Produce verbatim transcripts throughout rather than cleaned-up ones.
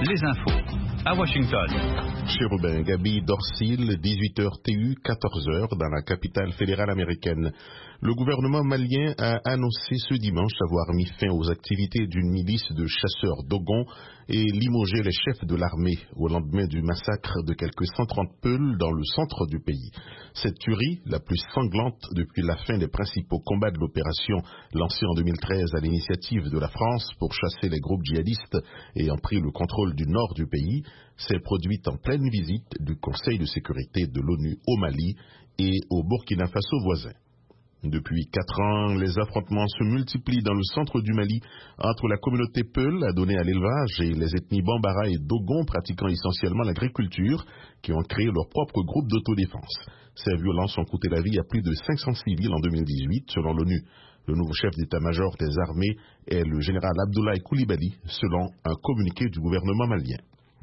les infos à Washington. Chez Robin, Gabi Dorsil, dix-huit heures T U, quatorze heures dans la capitale fédérale américaine. Le gouvernement malien a annoncé ce dimanche avoir mis fin aux activités d'une milice de chasseurs Dogon et limogé les chefs de l'armée au lendemain du massacre de quelques cent trente Peuls dans le centre du pays. Cette tuerie, la plus sanglante depuis la fin des principaux combats de l'opération lancée en deux mille treize à l'initiative de la France pour chasser les groupes djihadistes ayant pris le contrôle du nord du pays, s'est produite en pleine visite du Conseil de sécurité de l'ONU au Mali et au Burkina Faso voisin. Depuis quatre ans, les affrontements se multiplient dans le centre du Mali entre la communauté Peul, adonnée à l'élevage, et les ethnies Bambara et Dogon pratiquant essentiellement l'agriculture, qui ont créé leur propre groupe d'autodéfense. Ces violences ont coûté la vie à plus de cinq cents civils en deux mille dix-huit, selon l'ONU. Le nouveau chef d'état-major des armées est le général Abdoulaye Coulibaly, selon un communiqué du gouvernement malien.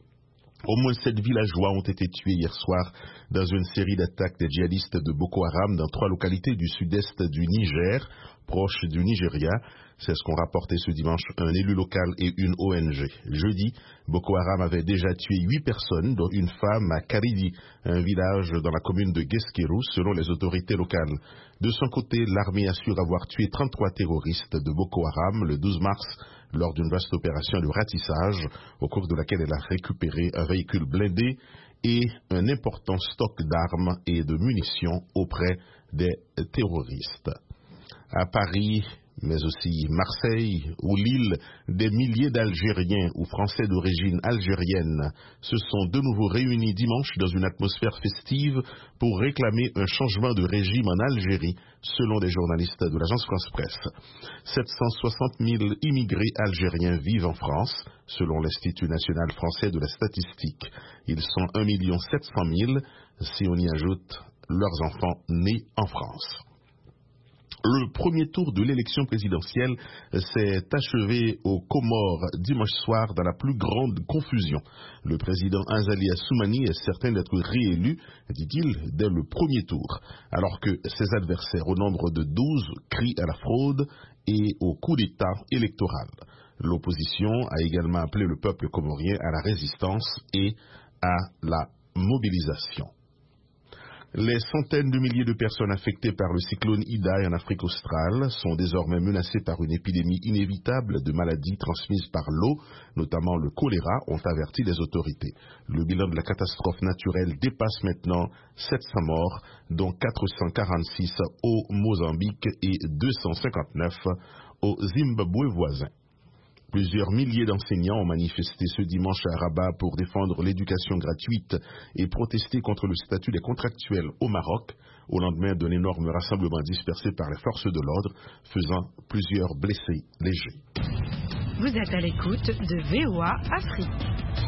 Au moins sept villageois ont été tués hier soir dans une série d'attaques des djihadistes de Boko Haram dans trois localités du sud-est du Niger, proche du Nigeria. C'est ce qu'ont rapporté ce dimanche un élu local et une O N G. Jeudi, Boko Haram avait déjà tué huit personnes, dont une femme à Karidi, un village dans la commune de Guesquerou, selon les autorités locales. De son côté, l'armée assure avoir tué trente-trois terroristes de Boko Haram le douze mars lors d'une vaste opération de ratissage, au cours de laquelle elle a récupéré un véhicule blindé et un important stock d'armes et de munitions auprès des terroristes. À Paris, mais aussi Marseille ou Lille, des milliers d'Algériens ou Français d'origine algérienne se sont de nouveau réunis dimanche dans une atmosphère festive pour réclamer un changement de régime en Algérie, selon des journalistes de l'agence France-Presse. sept cent soixante mille immigrés algériens vivent en France, selon l'Institut national français de la statistique. Ils sont un million sept cent mille si on y ajoute leurs enfants nés en France. Le premier tour de l'élection présidentielle s'est achevé aux Comores dimanche soir dans la plus grande confusion. Le président Azali Assoumani est certain d'être réélu, dit-il, dès le premier tour, alors que ses adversaires au nombre de douze crient à la fraude et au coup d'État électoral. L'opposition a également appelé le peuple comorien à la résistance et à la mobilisation. Les centaines de milliers de personnes affectées par le cyclone Idai en Afrique australe sont désormais menacées par une épidémie inévitable de maladies transmises par l'eau, notamment le choléra, ont averti les autorités. Le bilan de la catastrophe naturelle dépasse maintenant sept cents morts, dont quatre cent quarante-six au Mozambique et deux cent cinquante-neuf au Zimbabwe voisin. Plusieurs milliers d'enseignants ont manifesté ce dimanche à Rabat pour défendre l'éducation gratuite et protester contre le statut des contractuels au Maroc, au lendemain d'un énorme rassemblement dispersé par les forces de l'ordre, faisant plusieurs blessés légers. Vous êtes à l'écoute de V O A Afrique.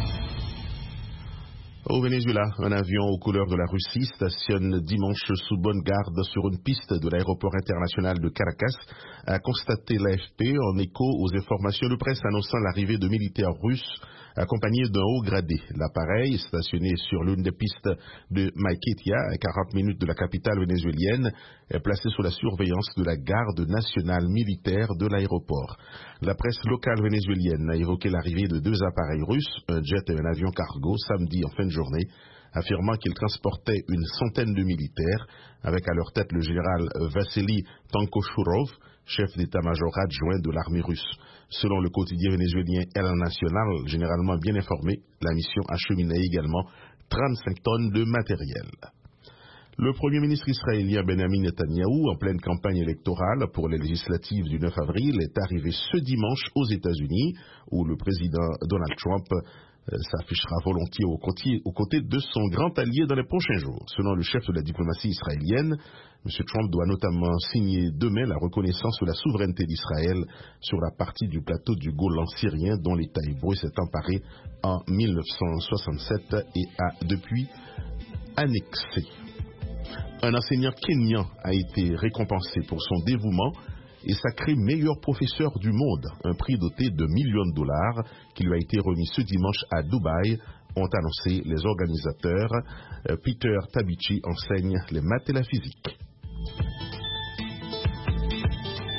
Au Venezuela, un avion aux couleurs de la Russie stationne dimanche sous bonne garde sur une piste de l'aéroport international de Caracas, a constaté l'A F P en écho aux informations de presse annonçant l'arrivée de militaires russes accompagnés d'un haut gradé. L'appareil, stationné sur l'une des pistes de Maiquetía, à quarante minutes de la capitale vénézuélienne, est placé sous la surveillance de la garde nationale militaire de l'aéroport. La presse locale vénézuélienne a évoqué l'arrivée de deux appareils russes, un jet et un avion cargo, samedi en fin de journée, affirmant qu'ils transportaient une centaine de militaires, avec à leur tête le général Vassili Tankoshurov, chef d'état-major adjoint de l'armée russe. Selon le quotidien vénézuélien El Nacional, généralement bien informé, la mission acheminait également trente-cinq tonnes de matériel. Le Premier ministre israélien Benjamin Netanyahou, en pleine campagne électorale pour les législatives du neuf avril, est arrivé ce dimanche aux États-Unis, où le président Donald Trump euh, s'affichera volontiers aux côtés, aux côtés de son grand allié dans les prochains jours. Selon le chef de la diplomatie israélienne, M. Trump doit notamment signer demain la reconnaissance de la souveraineté d'Israël sur la partie du plateau du Golan syrien dont l'État hébreu s'est emparé en mille neuf cent soixante-sept et a depuis annexé. Un enseignant kényan a été récompensé pour son dévouement et sacré meilleur professeur du monde, un prix doté de millions de dollars qui lui a été remis ce dimanche à Dubaï, ont annoncé les organisateurs. Peter Tabichi enseigne les maths et la physique.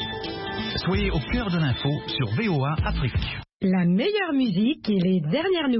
Soyez au cœur de l'info sur V O A Afrique. La meilleure musique et les dernières nouvelles.